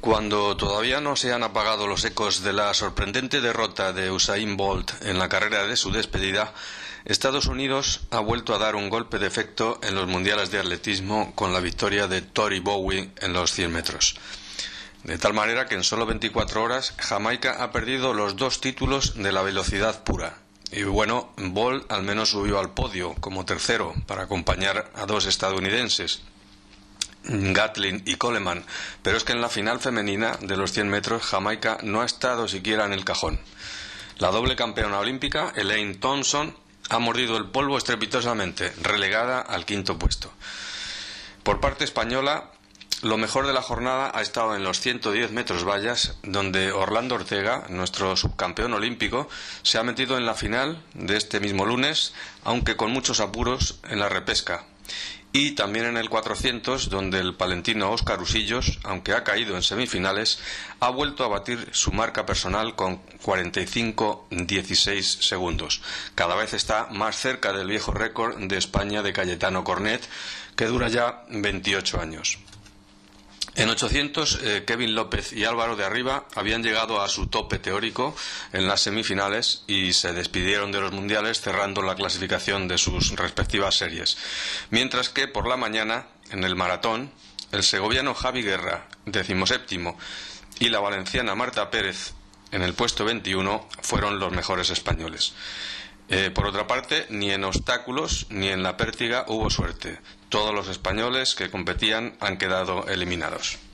Cuando todavía no se han apagado los ecos de la sorprendente derrota de Usain Bolt en la carrera de su despedida, Estados Unidos ha vuelto a dar un golpe de efecto en los mundiales de atletismo con la victoria de Tori Bowie en los 100 metros. De tal manera que en solo 24 horas Jamaica ha perdido los 2 títulos de la velocidad pura. Y bueno, Bolt al menos subió al podio como tercero para acompañar a 2 estadounidenses, Gatlin y Coleman, pero es que en la final femenina de los 100 metros Jamaica no ha estado siquiera en el cajón. La doble campeona olímpica, Elaine Thompson, ha mordido el polvo estrepitosamente, relegada al 5º puesto. Por parte española, lo mejor de la jornada ha estado en los 110 metros vallas, donde Orlando Ortega, nuestro subcampeón olímpico, se ha metido en la final de este mismo lunes, aunque con muchos apuros en la repesca. Y también en el 400, donde el palentino Óscar Usillos, aunque ha caído en semifinales, ha vuelto a batir su marca personal con 45,16 segundos. Cada vez está más cerca del viejo récord de España de Cayetano Cornet, que dura ya 28 años. En 800, Kevin López y Álvaro de Arriba habían llegado a su tope teórico en las semifinales y se despidieron de los mundiales cerrando la clasificación de sus respectivas series. Mientras que por la mañana, en el maratón, el segoviano Javi Guerra, 17º, y la valenciana Marta Pérez, en el puesto 21, fueron los mejores españoles. Por otra parte, ni en obstáculos ni en la pértiga hubo suerte. Todos los españoles que competían han quedado eliminados.